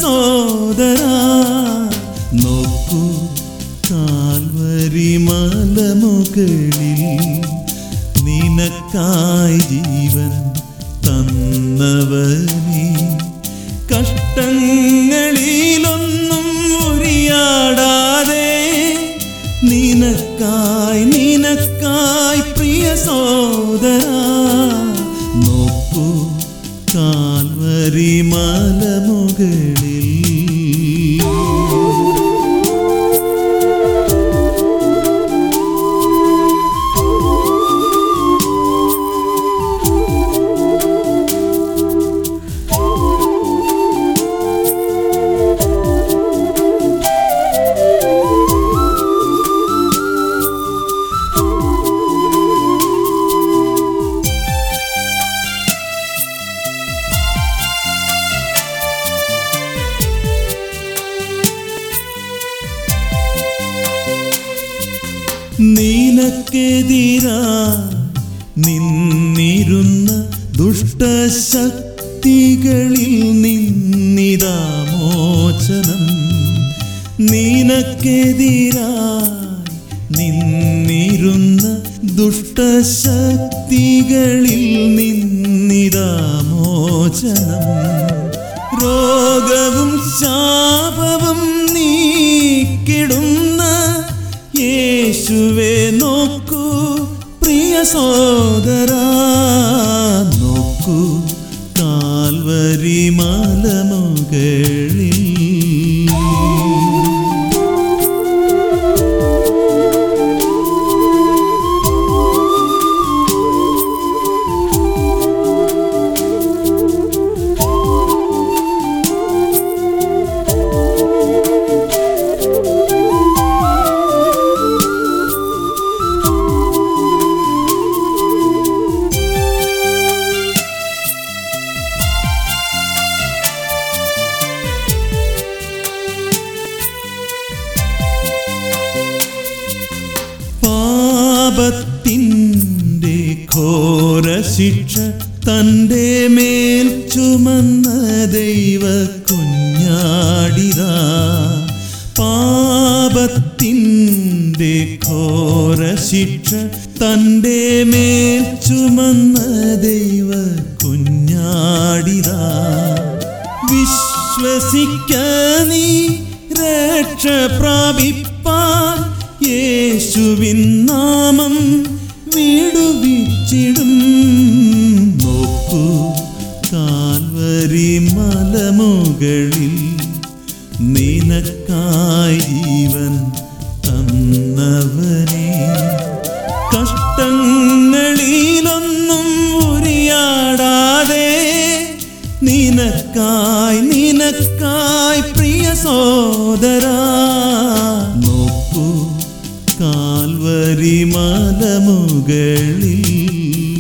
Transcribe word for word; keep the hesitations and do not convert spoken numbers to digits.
സോദരാ നോക്കൂ കാൽവരി മലമുകളിൽ നിനക്കായി ജീവൻ തന്നവനേ കഷ്ടങ്ങളിലൊന്നും ഉരിയാടാതെ നിനക്കായി നിനക്കായി പ്രിയ സോദരാ നോക്കൂ കാൽവരി മലമുകളിൽ നിനക്കെതിരാ നിന്നിരുന്ന ദുഷ്ടശക്തികളിൽ നിന്നിതാ മോചനം നിനക്കെതിരാ നിന്നിരുന്ന ദുഷ്ടശക്തികളിൽ നിന്നിതാ മോചനം രോഗവും ശാപവും നീക്കിടുന്ന യേശുവേ നോക്കൂ പ്രിയ സോദരാ നോക്കൂ കാൽവരി മലമുകളിൽ പാപത്തിൻ്റെ ഘോരശിക്ഷ തൻ്റെ മേൽ ചുമന്ന ദൈവ കുഞ്ഞാടിതാ പാപത്തിൻ്റെ ഘോരശിക്ഷ തൻ്റെ മേൽ ചുമന്ന ദൈവ കുഞ്ഞാടിതാ വിശ്വസിക്ക നീ രക്ഷ പ്രാപിപ്പാൻ യേശുവിൻ നാമം വിടുവിച്ചിടും നോക്കൂ കാൽവരി മലമുകളിൽ നിനക്കായി ജീവൻ തന്നവനേ കഷ്ടങ്ങളിലൊന്നും ഉരിയാടാതെ നിനക്കായി നിനക്കായി പ്രിയ സോദരാ നോക്കൂ കാൽവരി മലമുകളിൽ